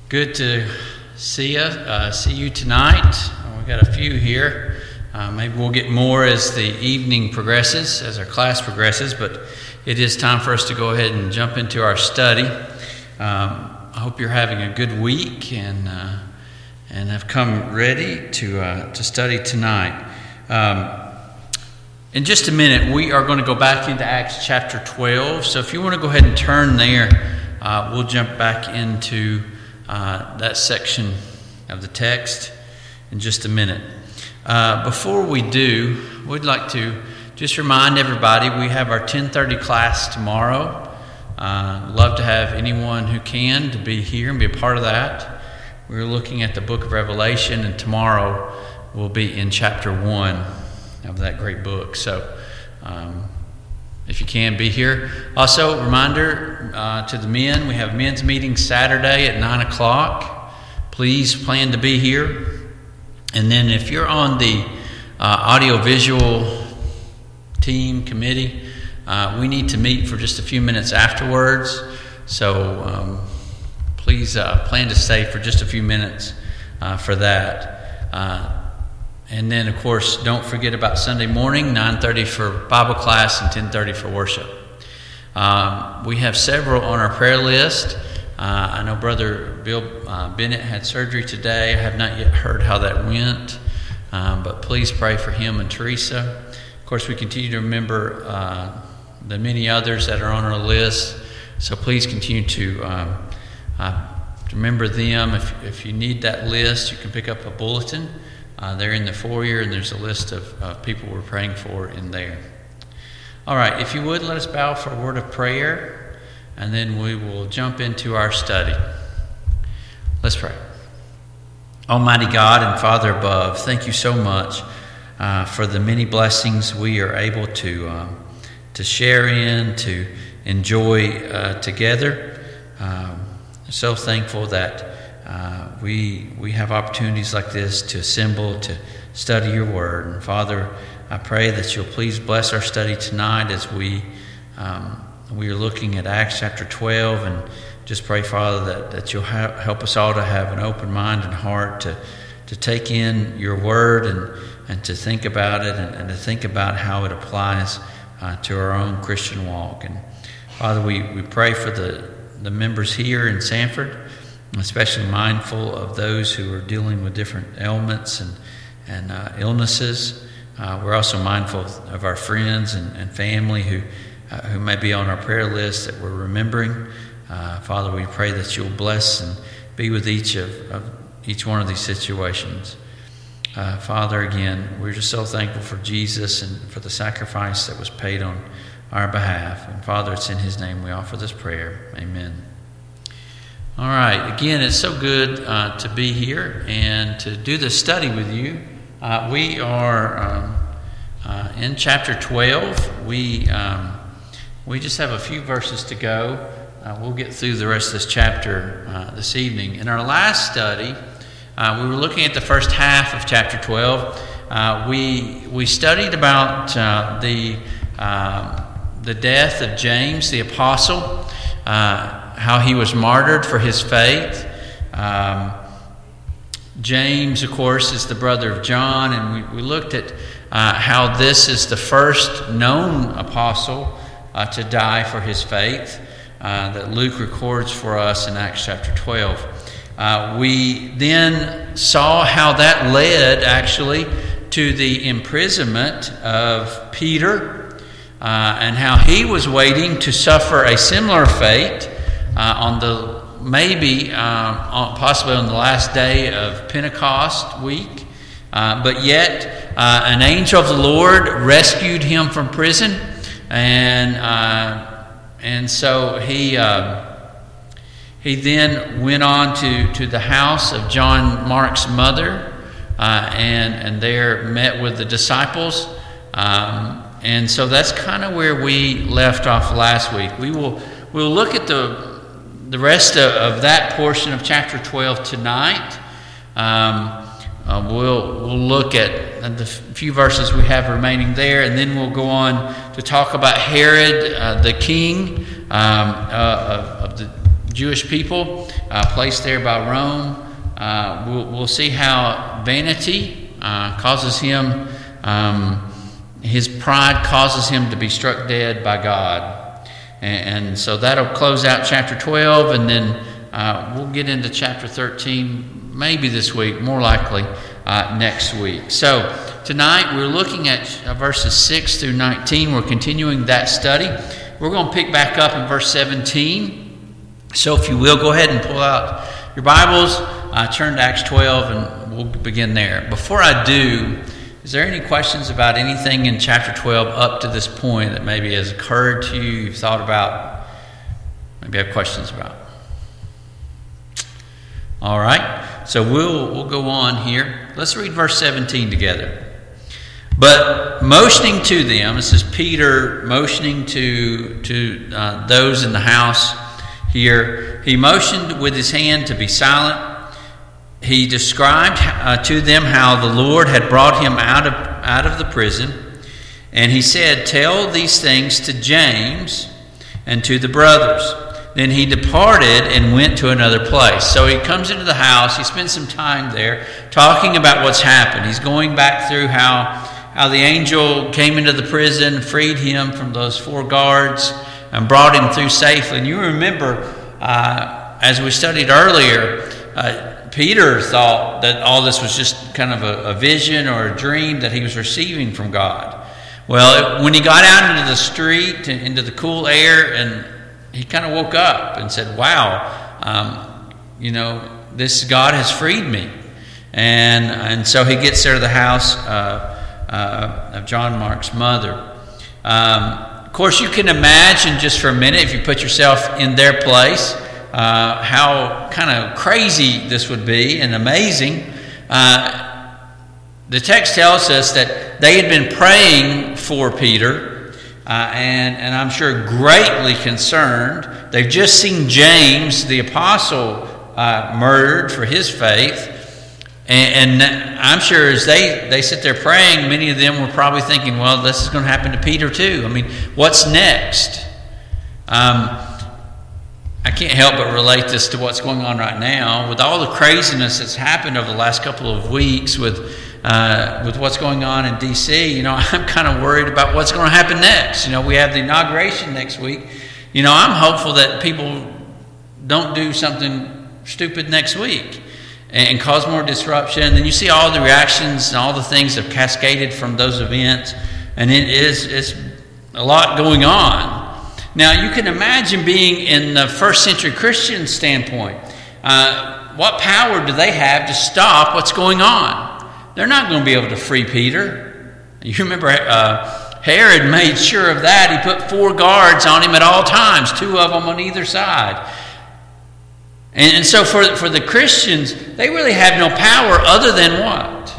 Good to see you tonight. We got a few here. Maybe we'll get more as the evening progresses, as our class progresses, but it is time for us to go ahead and jump into our study. I hope you're having a good week and have come ready to study tonight. In just a minute, we are going to go back into Acts chapter 12. So if you want to go ahead and turn there, we'll jump back into that section of the text in just a minute. Before we do, we'd like to just remind everybody we have our 10:30 class tomorrow. Love to have anyone who can to be here and be a part of that. We're looking at the book of Revelation, and tomorrow we'll be in chapter 1 of that great book. So if you can, be here. Also, reminder to the men, we have men's meeting Saturday at 9 o'clock. Please plan to be here. And then if you're on the audiovisual team committee, we need to meet for just a few minutes afterwards. So please plan to stay for just a few minutes for that. And then, of course, don't forget about Sunday morning, 9:30 for Bible class and 10:30 for worship. We have several on our prayer list. I know Brother Bill Bennett had surgery today. I have not yet heard how that went, but please pray for him and Teresa. Of course, we continue to remember the many others that are on our list, so please continue to remember them. If you need that list, you can pick up a bulletin. They're in the foyer, and there's a list of people we're praying for in there. All right, if you would, let us bow for a word of prayer, and then we will jump into our study. Let's pray. Almighty God and Father above, thank you so much for the many blessings we are able to share in, to enjoy together. So thankful that we have opportunities like this to assemble, to study your word. And Father, I pray that you'll please bless our study tonight as we are looking at Acts chapter 12, and just pray, Father, that you'll help us all to have an open mind and heart to take in your word and to think about it and to think about how it applies to our own Christian walk. And Father, we pray for the members here in Sanford, especially mindful of those who are dealing with different ailments and illnesses. We're also mindful of our friends and family who may be on our prayer list that we're remembering. Father, we pray that you'll bless and be with each one of these situations. Father, again, we're just so thankful for Jesus and for the sacrifice that was paid on our behalf. And Father, it's in his name we offer this prayer. Amen. All right, again, it's so good to be here and to do this study with you. We are in chapter 12. We just have a few verses to go. We'll get through the rest of this chapter this evening. In our last study, we were looking at the first half of chapter 12. We studied about the death of James the apostle, how he was martyred for his faith. James, of course, is the brother of John, and we looked at how this is the first known apostle to die for his faith that Luke records for us in Acts chapter 12. We then saw how that led, actually, to the imprisonment of Peter and how he was waiting to suffer a similar fate possibly on the last day of Pentecost week, but yet an angel of the Lord rescued him from prison, and so he then went on to the house of John Mark's mother, and there met with the disciples, and so that's kind of where we left off last week. We'll look at the rest of that portion of chapter 12 tonight. We'll look at the few verses we have remaining there, and then we'll go on to talk about Herod, the king of the Jewish people placed there by Rome. We'll see how vanity causes him, his pride causes him to be struck dead by God. And so that'll close out chapter 12, and then we'll get into chapter 13 maybe this week, more likely next week. So tonight we're looking at verses 6 through 19. We're continuing that study. We're going to pick back up in verse 17. So if you will, go ahead and pull out your Bibles, turn to Acts 12, and we'll begin there. Before I do, is there any questions about anything in chapter 12 up to this point that maybe has occurred to you, you've thought about, maybe have questions about? All right, so we'll go on here. Let's read verse 17 together. But motioning to them, this is Peter motioning to those in the house here. He motioned with his hand to be silent. He described to them how the Lord had brought him out of the prison. And he said, "Tell these things to James and to the brothers." Then he departed and went to another place. So he comes into the house. He spends some time there talking about what's happened. He's going back through how the angel came into the prison, freed him from those 4 guards, and brought him through safely. And you remember, as we studied earlier, Peter thought that all this was just kind of a vision or a dream that he was receiving from God. Well, when he got out into the street, into the cool air, and he kind of woke up and said, wow, this God has freed me. And so he gets there to the house of John Mark's mother. Of course, you can imagine just for a minute, if you put yourself in their place, how kind of crazy this would be and amazing. The text tells us that they had been praying for Peter, and I'm sure greatly concerned. They've just seen James, the apostle, murdered for his faith. And I'm sure as they sit there praying, many of them were probably thinking, well, this is going to happen to Peter too. I mean, what's next? I can't help but relate this to what's going on right now. With all the craziness that's happened over the last couple of weeks with what's going on in D.C., I'm kind of worried about what's going to happen next. We have the inauguration next week. I'm hopeful that people don't do something stupid next week and cause more disruption. And then you see all the reactions and all the things that have cascaded from those events, and it's a lot going on. Now, you can imagine being in the first century Christian standpoint. What power do they have to stop what's going on? They're not going to be able to free Peter. You remember Herod made sure of that. He put 4 guards on him at all times, 2 of them on either side. And so for the Christians, they really have no power other than what?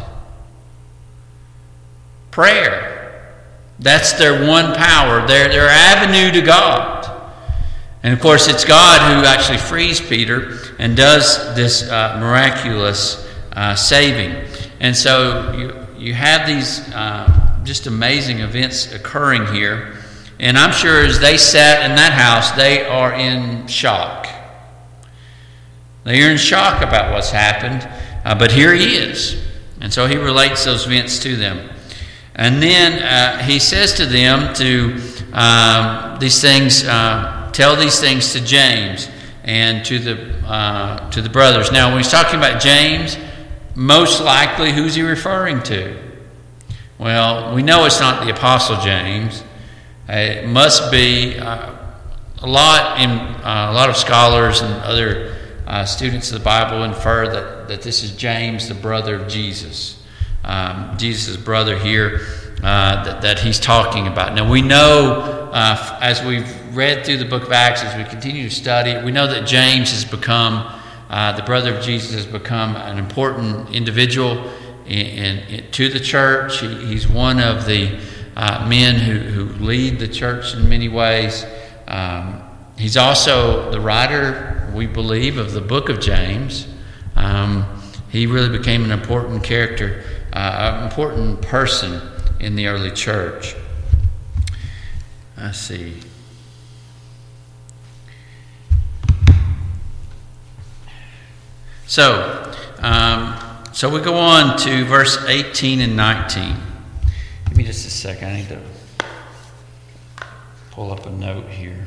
Prayer. That's their one power, their avenue to God. And of course, it's God who actually frees Peter and does this miraculous saving. And so you have these just amazing events occurring here. And I'm sure as they sat in that house, they are in shock. They are in shock about what's happened. But here he is. And so he relates those events to them. And then he says to them to these things, tell these things to James and to the brothers. Now, when he's talking about James, most likely who's he referring to? Well, we know it's not the Apostle James. It must be a lot of scholars and other students of the Bible infer that this is James, the brother of Jesus. Jesus' brother here that he's talking about. Now we know, as we've read through the book of Acts, as we continue to study it, we know that James has become, the brother of Jesus has become an important individual to the church. He's one of the men who lead the church in many ways. He's also the writer, we believe, of the book of James. He really became an important character, an important person in the early church. Let's see. So we go on to verse 18 and 19. Give me just a second. I need to pull up a note here.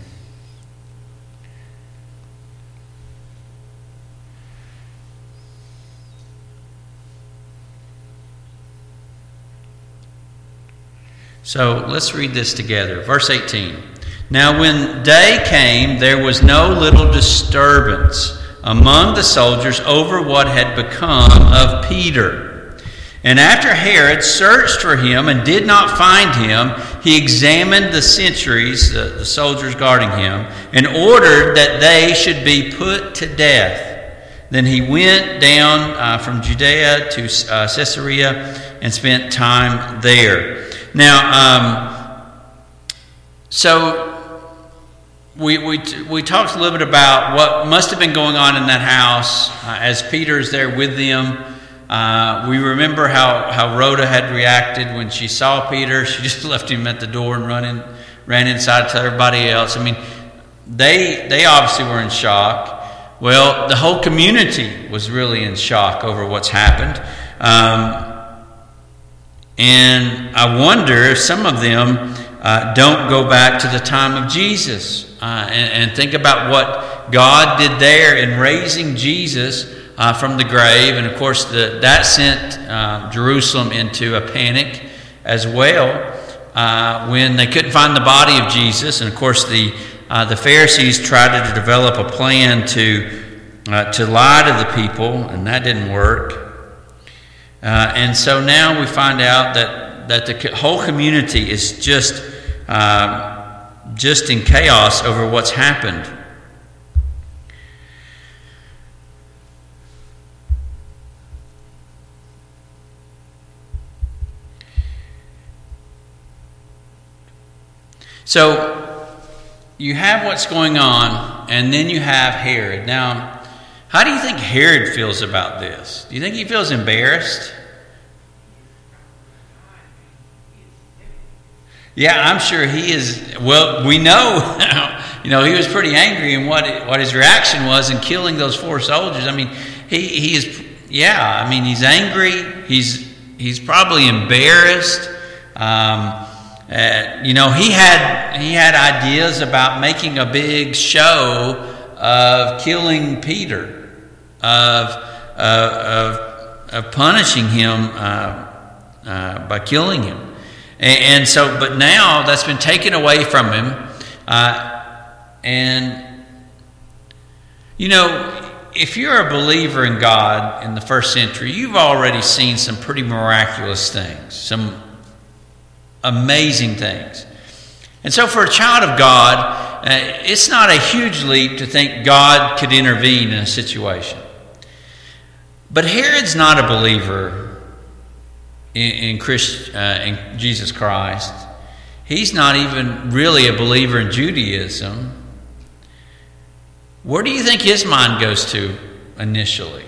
So let's read this together. Verse 18. Now when day came, there was no little disturbance among the soldiers over what had become of Peter. And after Herod searched for him and did not find him, he examined the sentries, the soldiers guarding him, and ordered that they should be put to death. Then he went down from Judea to Caesarea and spent time there. Now, so we talked a little bit about what must have been going on in that house as Peter is there with them. We remember how Rhoda had reacted when she saw Peter. She just left him at the door and ran inside to tell everybody else. I mean, they obviously were in shock. Well, the whole community was really in shock over what's happened. And I wonder if some of them don't go back to the time of Jesus and think about what God did there in raising Jesus from the grave. And of course, that sent Jerusalem into a panic as well when they couldn't find the body of Jesus. And of course, the Pharisees tried to develop a plan to lie to the people, and that didn't work. And so now we find out that the whole community is just in chaos over what's happened. So you have what's going on, and then you have Herod. Now, how do you think Herod feels about this? Do you think he feels embarrassed? Yeah, I'm sure he is. Well, we know, he was pretty angry in what his reaction was in killing those 4 soldiers. I mean, he is. Yeah, I mean, he's angry. He's probably embarrassed. He had ideas about making a big show of killing Peter. Of punishing him by killing him, and so, but now that's been taken away from him, and if you're a believer in God in the first century, you've already seen some pretty miraculous things, some amazing things, and so for a child of God, it's not a huge leap to think God could intervene in a situation. But Herod's not a believer in Jesus Christ. He's not even really a believer in Judaism. Where do you think his mind goes to initially?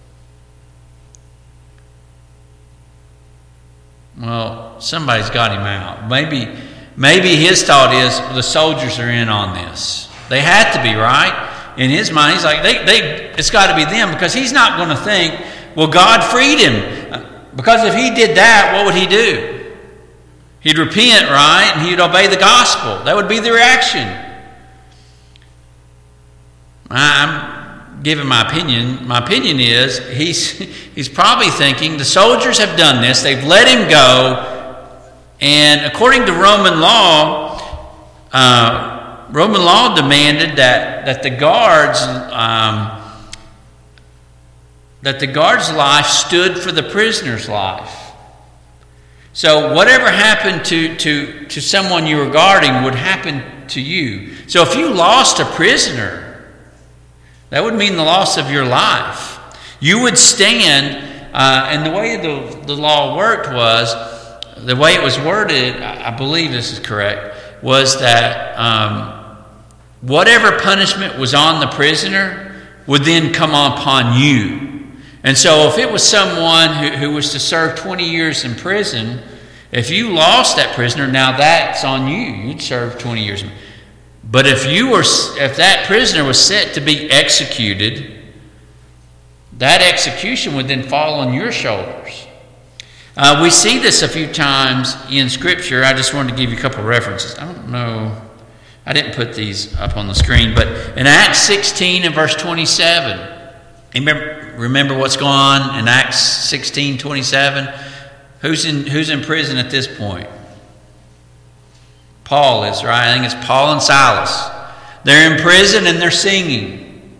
Well, somebody's got him out. Maybe his thought is the soldiers are in on this. They had to be, right? In his mind, he's like, it's got to be them, because he's not going to think, well, God freed him. Because if he did that, what would he do? He'd repent, right? And he'd obey the gospel. That would be the reaction. I'm giving my opinion. My opinion is he's probably thinking the soldiers have done this. They've let him go. And according to Roman law demanded that the guard's life stood for the prisoner's life. So whatever happened to someone you were guarding would happen to you. So if you lost a prisoner, that would mean the loss of your life. You would stand, and the way the law worked was, the way it was worded, I believe this is correct, was that whatever punishment was on the prisoner would then come upon you. And so if it was someone who was to serve 20 years in prison, if you lost that prisoner, now that's on you. You'd serve 20 years. But if that prisoner was set to be executed, that execution would then fall on your shoulders. We see this a few times in Scripture. I just wanted to give you a couple of references. I don't know. I didn't put these up on the screen, but in Acts 16 and verse 27, remember what's going on in Acts 16:27? Who's in prison at this point? Paul is, right? I think it's Paul and Silas. They're in prison and they're singing.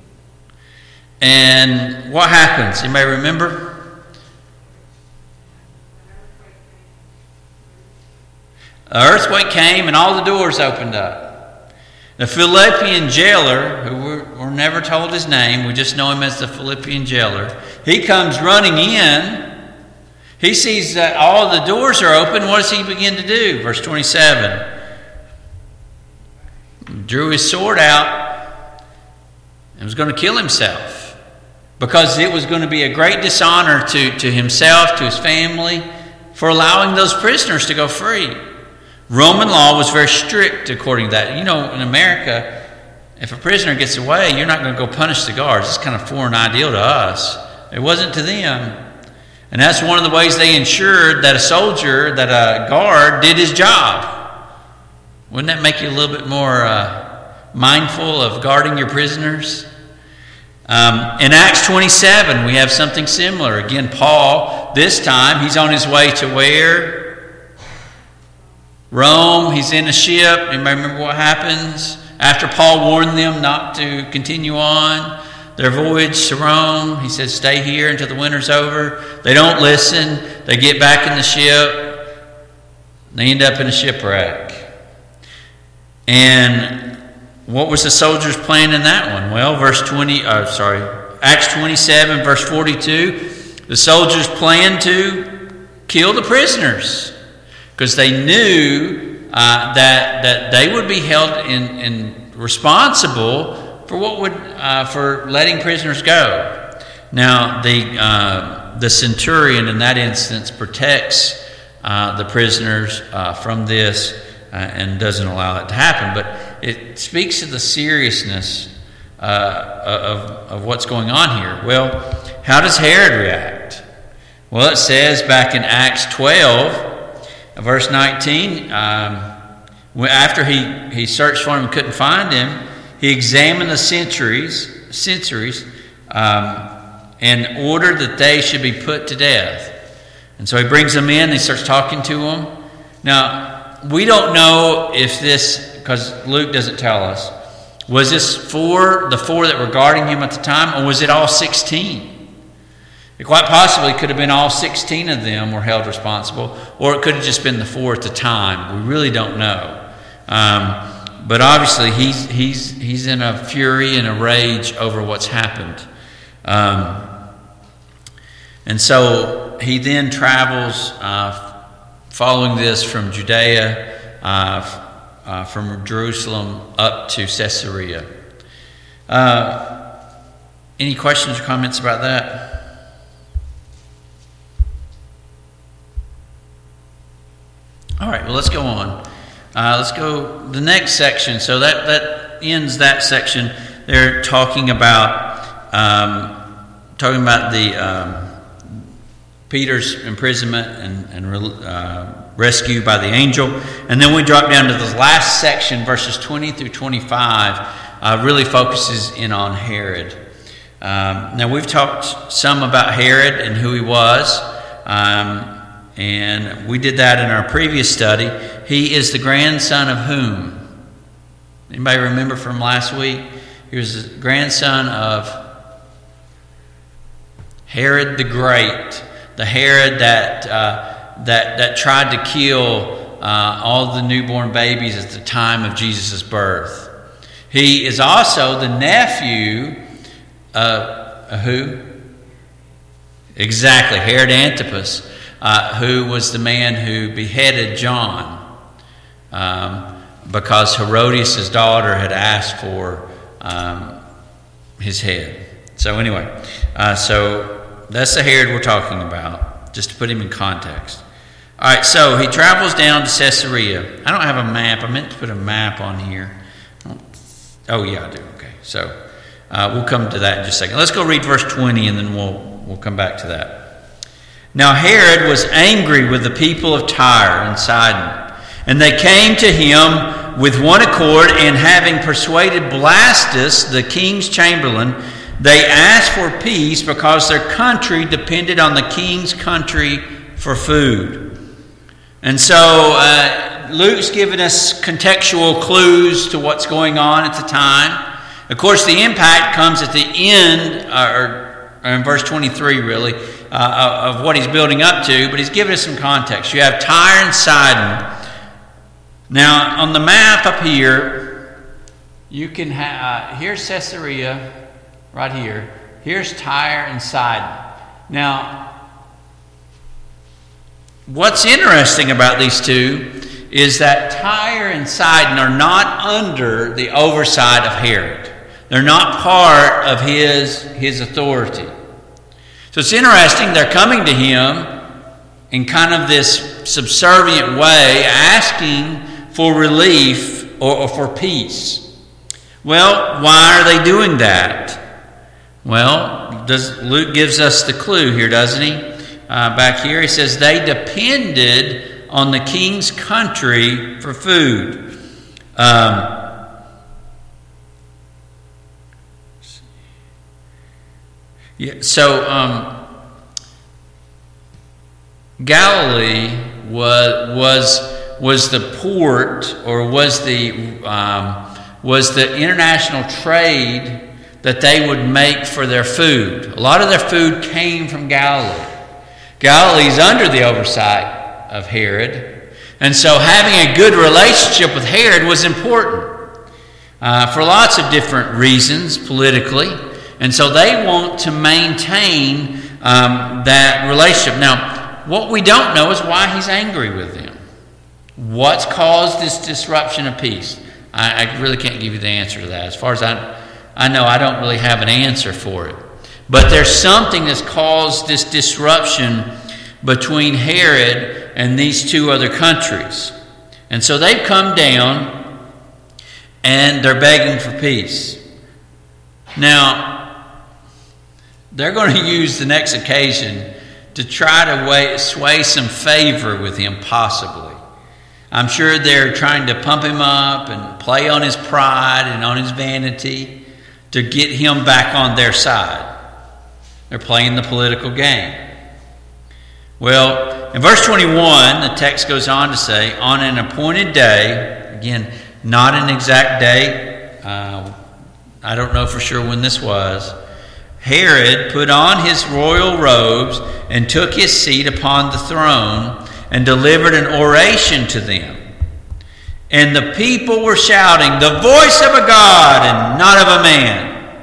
And what happens? Anybody remember? An earthquake came and all the doors opened up. The Philippian jailer, who we're never told his name, we just know him as the Philippian jailer, he comes running in. He sees that all the doors are open. What does he begin to do? Verse 27. Drew his sword out and was going to kill himself, because it was going to be a great dishonor to himself, to his family, for allowing those prisoners to go free. Roman law was very strict according to that. You know, in America, if a prisoner gets away, you're not going to go punish the guards. It's kind of foreign ideal to us. It wasn't to them. And that's one of the ways they ensured that a guard did his job. Wouldn't that make you a little bit more mindful of guarding your prisoners? In Acts 27, we have something similar. Again, Paul, this time, he's on his way to where? Rome. He's in a ship. Anybody remember what happens? After Paul warned them not to continue on their voyage to Rome, he says, stay here until the winter's over. They don't listen. They get back in the ship. They end up in a shipwreck. And what was the soldiers' plan in that one? Well, Acts 27, verse 42, the soldiers planned to kill the prisoners, because they knew that they would be held in responsible for letting prisoners go. Now, the centurion in that instance protects the prisoners from this and doesn't allow it to happen. But it speaks to the seriousness of what's going on here. Well, how does Herod react? Well, it says back in Acts 12, verse 19, after he searched for him and couldn't find him, he examined the centuries and ordered that they should be put to death. And so he brings them in and he starts talking to them. Now, we don't know if this, because Luke doesn't tell us, was this the four that were guarding him at the time, or was it all 16? It quite possibly could have been all 16 of them were held responsible, or it could have just been the four at the time. We really don't know. But obviously he's in a fury and a rage over what's happened. And so he then travels following this from Judea, from Jerusalem up to Caesarea. Any questions or comments about that? All right, well, let's go on. Let's go the next section. So that ends that section. They're talking about the Peter's imprisonment and rescue by the angel, and then we drop down to the last section, verses 20 through 25. Really focuses in on Herod. Now we've talked some about Herod and who he was. And we did that in our previous study. He is the grandson of whom? Anybody remember from last week? He was the grandson of Herod the Great, the Herod that tried to kill all the newborn babies at the time of Jesus' birth. He is also the nephew of who? Exactly, Herod Antipas. Who was the man who beheaded John because Herodias' daughter had asked for his head. So anyway, so that's the Herod we're talking about, just to put him in context. All right, so he travels down to Caesarea. I don't have a map. I meant to put a map on here. Oh, yeah, I do. Okay, so We'll come to that in just a second. Let's go read verse 20, and then we'll come back to that. Now Herod was angry with the people of Tyre and Sidon, and they came to him with one accord, and having persuaded Blastus, the king's chamberlain, they asked for peace because their country depended on the king's country for food. And so Luke's given us contextual clues to what's going on at the time. Of course, the impact comes at the end, or in verse 23 really, of what he's building up to, but he's given us some context. You have Tyre and Sidon. Now, on the map up here, you can have, here's Caesarea, right here. Here's Tyre and Sidon. Now, what's interesting about these two is that Tyre and Sidon are not under the oversight of Herod. They're not part of his authority. So it's interesting, they're coming to him in kind of this subservient way, asking for relief or for peace. Well, why are they doing that? Well, Luke gives us the clue here, doesn't he? Back here, he says they depended on the king's country for food. Galilee was the port, or was the international trade that they would make for their food. A lot of their food came from Galilee. Galilee's under the oversight of Herod, and so having a good relationship with Herod was important for lots of different reasons politically. And so they want to maintain that relationship. Now, what we don't know is why he's angry with them. What's caused this disruption of peace? I really can't give you the answer to that. As far as I know, I don't really have an answer for it. But there's something that's caused this disruption between Herod and these two other countries. And so they've come down and they're begging for peace. Now, they're going to use the next occasion to try to sway some favor with him, possibly. I'm sure they're trying to pump him up and play on his pride and on his vanity to get him back on their side. They're playing the political game. Well, in verse 21, the text goes on to say, on an appointed day, again, not an exact date, I don't know for sure when this was, Herod put on his royal robes and took his seat upon the throne and delivered an oration to them. And the people were shouting, "The voice of a God and not of a man."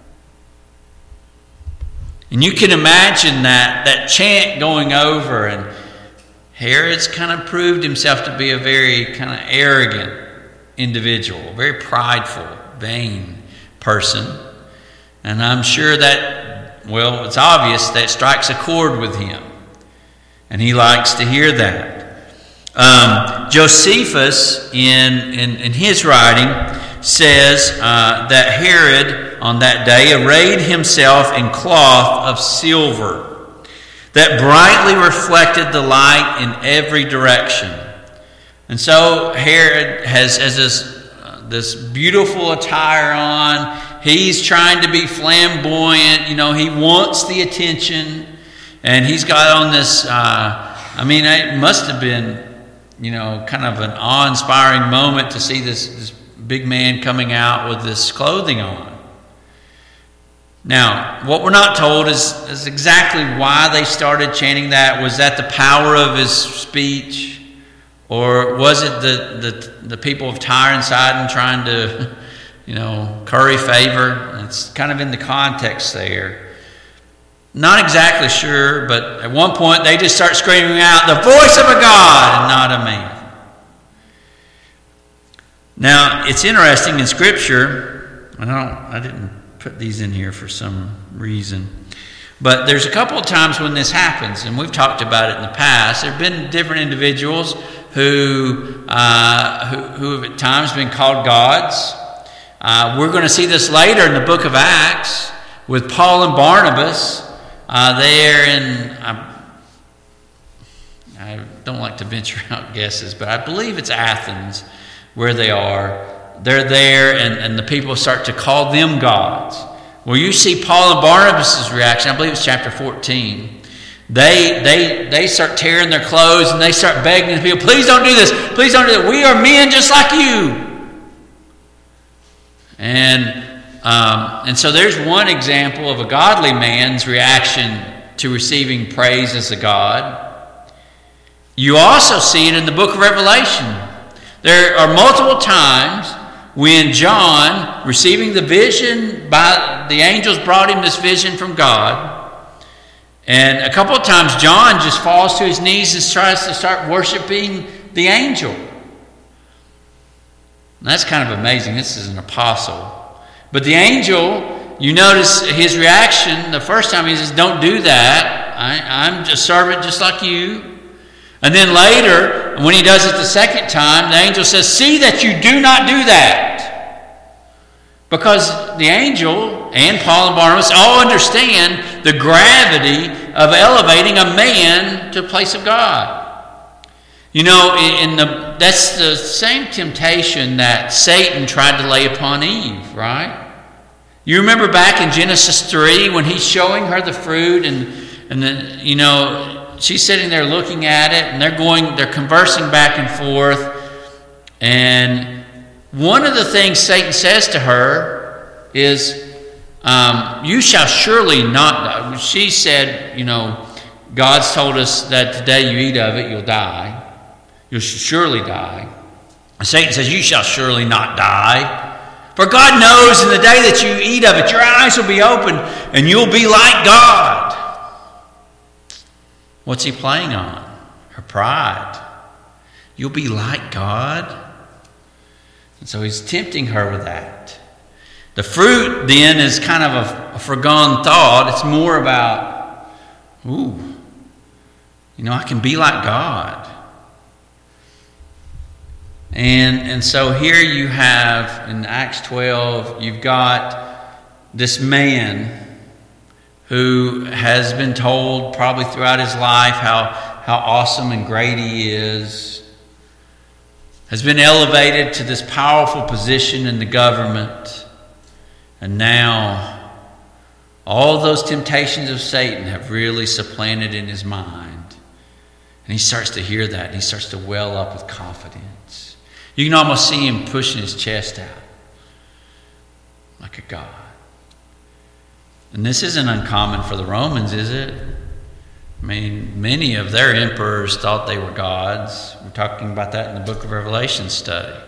And you can imagine that chant going over, and Herod's kind of proved himself to be a very kind of arrogant individual, very prideful, vain person. And I'm sure that, well, it's obvious that strikes a chord with him. And he likes to hear that. Josephus, in his writing, says that Herod, on that day, arrayed himself in cloth of silver that brightly reflected the light in every direction. And so Herod has this beautiful attire on. He's trying to be flamboyant. He wants the attention. And he's got on this, it must have been, kind of an awe-inspiring moment to see this big man coming out with this clothing on. Now, what we're not told is exactly why they started chanting that. Was that the power of his speech? Or was it the people of Tyre and Sidon trying to, curry favor? It's kind of in the context there. Not exactly sure, but at one point they just start screaming out, "The voice of a God and not a man." Now, it's interesting in Scripture, I didn't put these in here for some reason, but there's a couple of times when this happens, and we've talked about it in the past. There have been different individuals who have at times been called gods. We're going to see this later in the book of Acts with Paul and Barnabas. There in, I don't like to venture out guesses, but I believe it's Athens where they are. They're there, and the people start to call them gods. Well, you see Paul and Barnabas' reaction. I believe it's chapter 14. They start tearing their clothes, and they start begging the people, please don't do this. Please don't do that. We are men just like you. And so there's one example of a godly man's reaction to receiving praise as a god. You also see it in the book of Revelation. There are multiple times when John, receiving the vision, by the angels brought him this vision from God. And a couple of times John just falls to his knees and tries to start worshiping the angel. And that's kind of amazing. This is an apostle. But the angel, you notice his reaction. The first time he says, don't do that. I'm a servant just like you. And then later, when he does it the second time, the angel says, see that you do not do that. Because the angel and Paul and Barnabas all understand the gravity of elevating a man to a place of God. You know, that's the same temptation that Satan tried to lay upon Eve, right? You remember back in Genesis 3 when he's showing her the fruit and then, you know, she's sitting there looking at it, and they're conversing back and forth. And one of the things Satan says to her is, you shall surely not die. She said, you know, God's told us that the day you eat of it, you'll die. You'll surely die. And Satan says, you shall surely not die. For God knows in the day that you eat of it, your eyes will be opened, and you'll be like God. What's he playing on? Her pride. You'll be like God. And so he's tempting her with that. The fruit then is kind of a foregone thought. It's more about, I can be like God. And so here you have, in Acts 12, you've got this man who has been told probably throughout his life how awesome and great he is, has been elevated to this powerful position in the government, and now all those temptations of Satan have really supplanted in his mind. And he starts to hear that, and he starts to well up with confidence. You can almost see him pushing his chest out like a god. And this isn't uncommon for the Romans, is it? I mean, many of their emperors thought they were gods. We're talking about that in the book of Revelation study.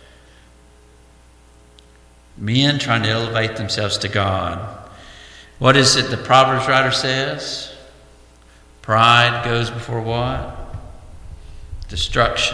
Men trying to elevate themselves to God. What is it the Proverbs writer says? Pride goes before what? Destruction.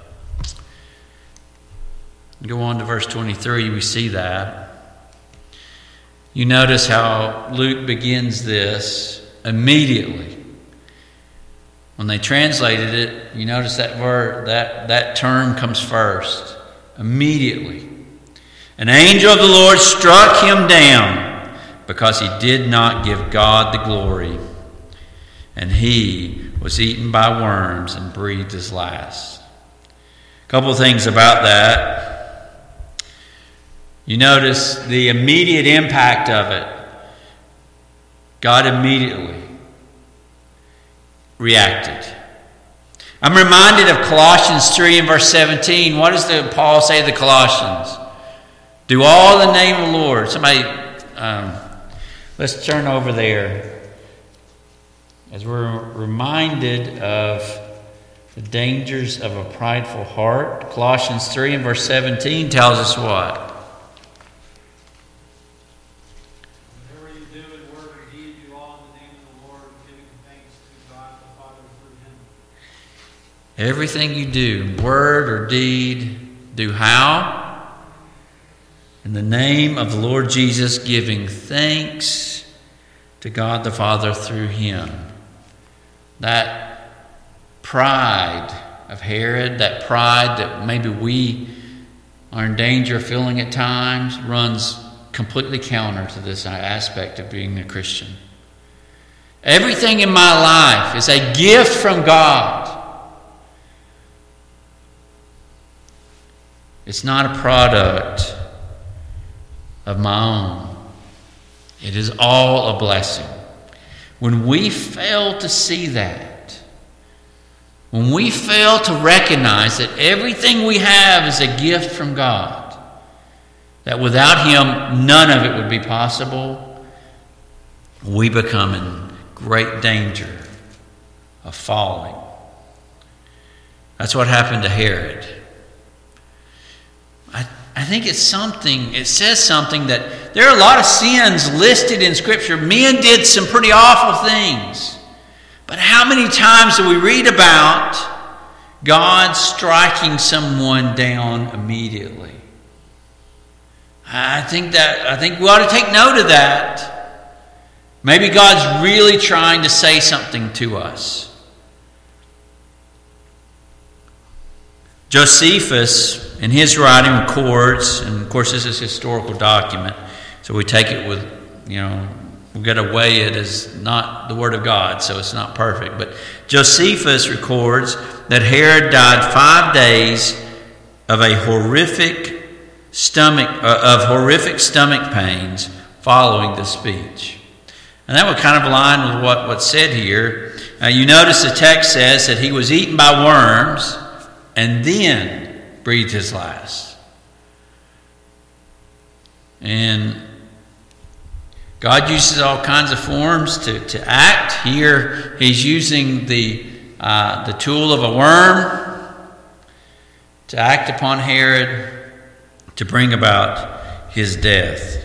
Go on to verse 23, we see that. You notice how Luke begins this immediately. When they translated it, you notice that word, that term comes first. Immediately. An angel of the Lord struck him down because he did not give God the glory. And he was eaten by worms and breathed his last. A couple of things about that. You notice the immediate impact of it. God immediately reacted. I'm reminded of Colossians 3 and verse 17. What does Paul say to the Colossians? Do all in the name of the Lord. Somebody, let's turn over there. As we're reminded of the dangers of a prideful heart. Colossians 3 and verse 17 tells us what? Whatever you do in word or deed, do all in the name of the Lord, giving thanks to God the Father through him. Everything you do, word or deed, do how? In the name of the Lord Jesus, giving thanks to God the Father through him. That pride of Herod, that pride that maybe we or in danger of feeling at times runs completely counter to this aspect of being a Christian. Everything in my life is a gift from God. It's not a product of my own. It is all a blessing. When we fail to see that, when we fail to recognize that everything we have is a gift from God, that without Him none of it would be possible, we become in great danger of falling. That's what happened to Herod. I think it says something that there are a lot of sins listed in Scripture. Men did some pretty awful things. But how many times do we read about God striking someone down immediately? I think we ought to take note of that. Maybe God's really trying to say something to us. Josephus, in his writing, records, and of course this is a historical document, so we take it with, we've got to weigh it as not the Word of God, so it's not perfect. But Josephus records that Herod died 5 days of horrific stomach pains following the speech. And that would kind of align with what's said here. You notice the text says that he was eaten by worms and then breathed his last. And God uses all kinds of forms to act. Here He's using the tool of a worm to act upon Herod to bring about his death.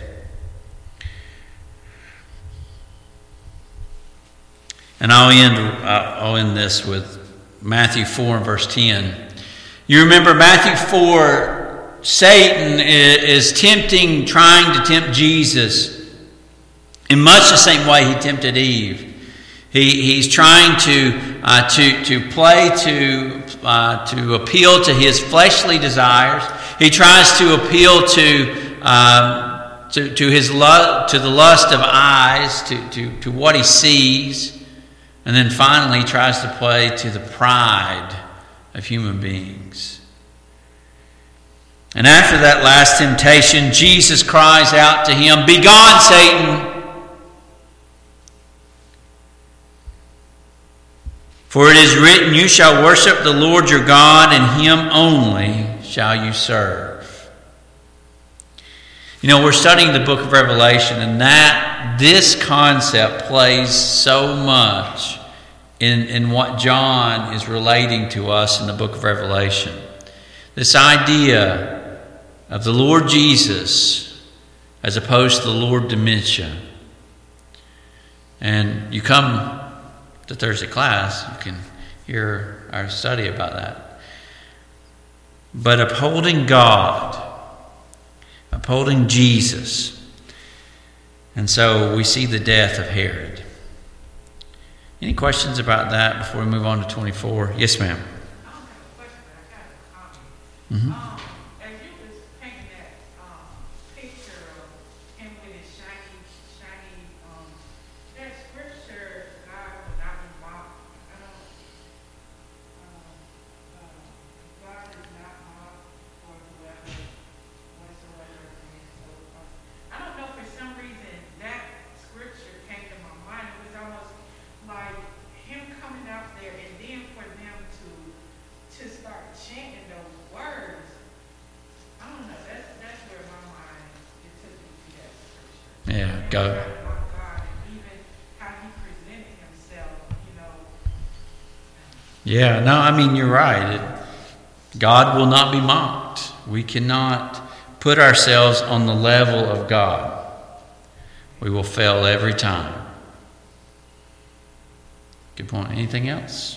And I'll end this with Matthew 4 and verse 10. You remember Matthew 4, Satan is trying to tempt Jesus in much the same way he tempted Eve. He's trying to appeal to his fleshly desires. He tries to appeal to the lust of eyes, to what he sees. And then finally he tries to play to the pride of human beings. And after that last temptation, Jesus cries out to him, "Begone, Satan! For it is written, you shall worship the Lord your God, and Him only shall you serve." We're studying the book of Revelation, and this concept plays so much in what John is relating to us in the book of Revelation. This idea of the Lord Jesus as opposed to the Lord dementia. And you come to Thursday class, you can hear our study about that. But upholding God, upholding Jesus. And so we see the death of Herod. Any questions about that before we move on to 24? Yes, ma'am. I don't have a question, but I got a comment. Mm-hmm. As you was painting that picture of him with his shiny, that scripture, God will not be mocked. God is not mocked for whoever, whatsoever. I don't know, for some reason, that scripture came to my mind. It was almost like him coming out there, and then for them to start chanting those words. I don't know. That's where my mind, it took me to that scripture. Yeah, go. About God, and even how He presented Himself. Yeah, no, I mean, you're right. God will not be mocked. We cannot put ourselves on the level of God. We will fail every time. Good point. Anything else?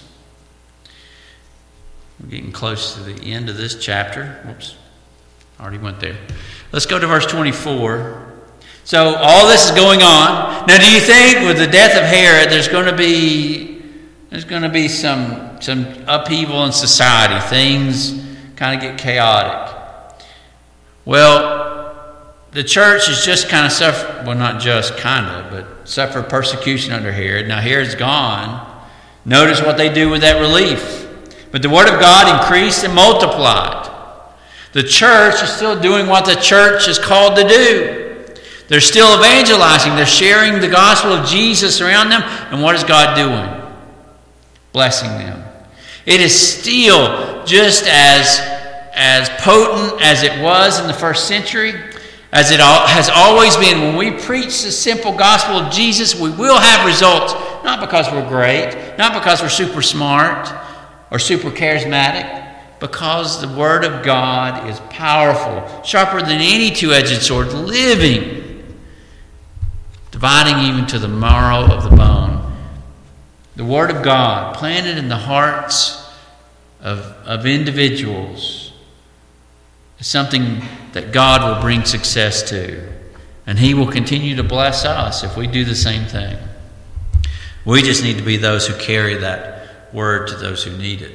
We're getting close to the end of this chapter. Whoops. Already went there. Let's go to verse 24. So all this is going on. Now, do you think with the death of Herod, there's going to be some upheaval in society? Things kind of get chaotic. Well, the church has just kind of suffered, well, not just kind of, but suffered persecution under Herod. Now Herod's gone. Notice what they do with that relief. But the word of God increased and multiplied. The church is still doing what the church is called to do. They're still evangelizing. They're sharing the gospel of Jesus around them. And what is God doing? Blessing them. It is still just as potent as it was in the first century, as it has always been. When we preach the simple gospel of Jesus, we will have results, not because we're great, not because we're super smart or super charismatic, because the Word of God is powerful, sharper than any two-edged sword, living, dividing even to the marrow of the bone. The Word of God, planted in the hearts of individuals, is something that God will bring success to. And He will continue to bless us if we do the same thing. We just need to be those who carry that Word to those who need it.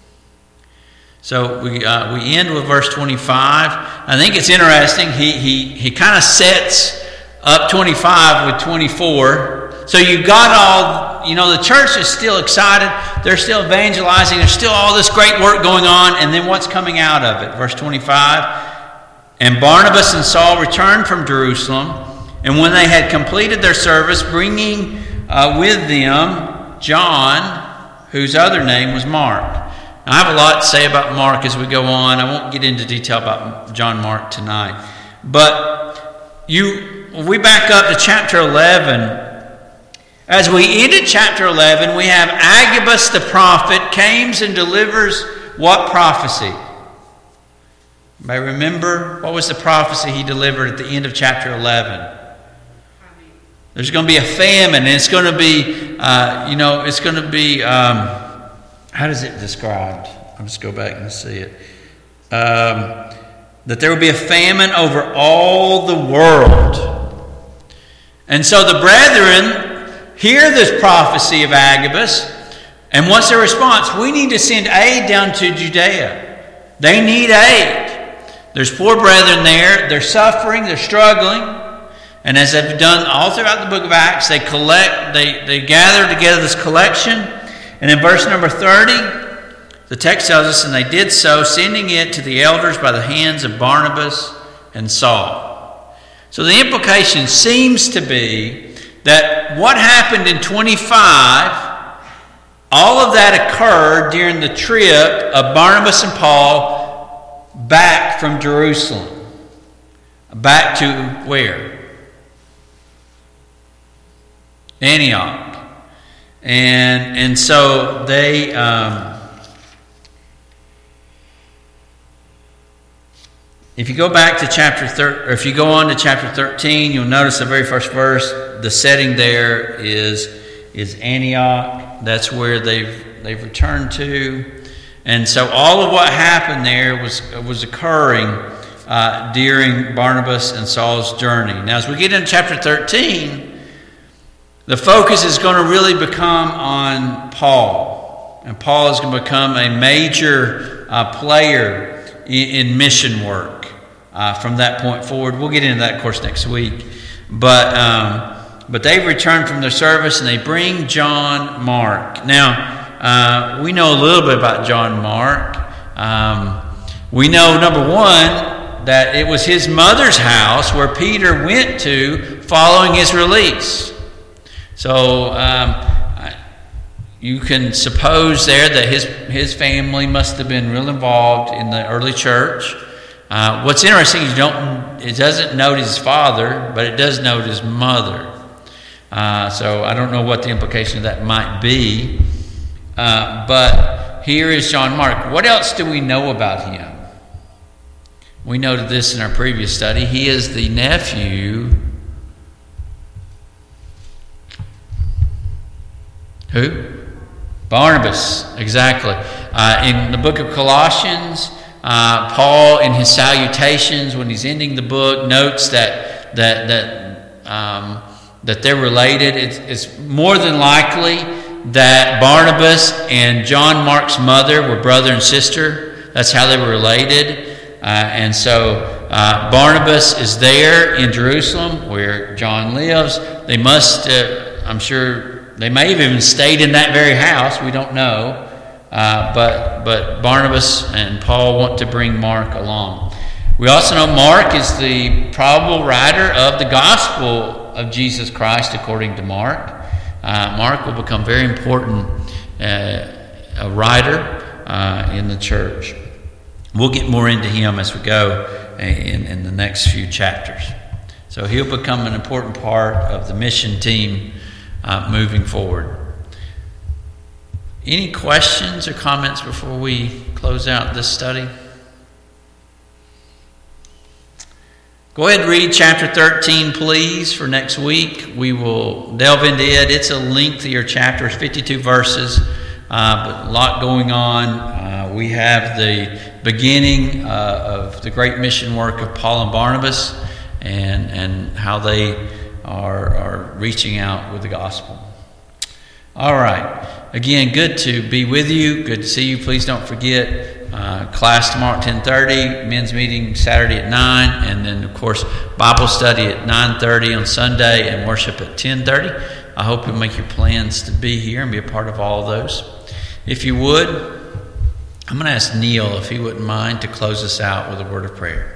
So we end with verse 25. I think it's interesting. He kind of sets up 25 with 24. So you've got all, the church is still excited. They're still evangelizing. There's still all this great work going on. And then what's coming out of it? Verse 25. And Barnabas and Saul returned from Jerusalem. And when they had completed their service, bringing with them John, whose other name was Mark. Now, I have a lot to say about Mark as we go on. I won't get into detail about John Mark tonight. But we back up to chapter 11. As we ended chapter 11, we have Agabus the prophet comes and delivers what prophecy? Anybody remember? What was the prophecy he delivered at the end of chapter 11? There's going to be a famine, and it's going to be, it's going to be, how does it described? I'll just go back and see it. That there will be a famine over all the world. And so the brethren hear this prophecy of Agabus, and what's their response? We need to send aid down to Judea. They need aid. There's poor brethren there. They're suffering. They're struggling. And as they've done all throughout the book of Acts, they gather together this collection. And in verse number 30, the text tells us, and they did so, sending it to the elders by the hands of Barnabas and Saul. So the implication seems to be that what happened in 25, all of that occurred during the trip of Barnabas and Paul back from Jerusalem. Back to where? Antioch. And so they if you go back to if you go on to chapter 13, you'll notice the very first verse. The setting there is Antioch. That's where they've returned to, and so all of what happened there was occurring during Barnabas and Saul's journey. Now, as we get into chapter 13. The focus is going to really become on Paul. And Paul is going to become a major player in mission work from that point forward. We'll get into that, of course, next week. But they've returned from their service and they bring John Mark. Now, we know a little bit about John Mark. We know, number one, that it was his mother's house where Peter went to following his release. So you can suppose there that his family must have been real involved in the early church. What's interesting, it doesn't note his father, but it does note his mother. So I don't know what the implication of that might be. But here is John Mark. What else do we know about him? We noted this in our previous study. He is the nephew. Who? Barnabas, exactly. In the book of Colossians, Paul, in his salutations, when he's ending the book, notes that they're related. It's more than likely that Barnabas and John Mark's mother were brother and sister. That's how they were related. And so Barnabas is there in Jerusalem where John lives. They must, I'm sure, they may have even stayed in that very house. We don't know. But Barnabas and Paul want to bring Mark along. We also know Mark is the probable writer of the gospel of Jesus Christ according to Mark. Mark will become very important a writer in the church. We'll get more into him as we go in the next few chapters. So he'll become an important part of the mission team moving forward. Any questions or comments before we close out this study? Go ahead and read chapter 13, please, for next week. We will delve into it. It's a lengthier chapter, 52 verses, but a lot going on. We have the beginning of the great mission work of Paul and Barnabas and how they are reaching out with the gospel. All right. Again, good to be with you. Good to see you. Please don't forget class tomorrow at 10:30, men's meeting Saturday at 9, and then, of course, Bible study at 9:30 on Sunday and worship at 10:30. I hope you'll make your plans to be here and be a part of all of those. If you would, I'm going to ask Neil if he wouldn't mind to close us out with a word of prayer.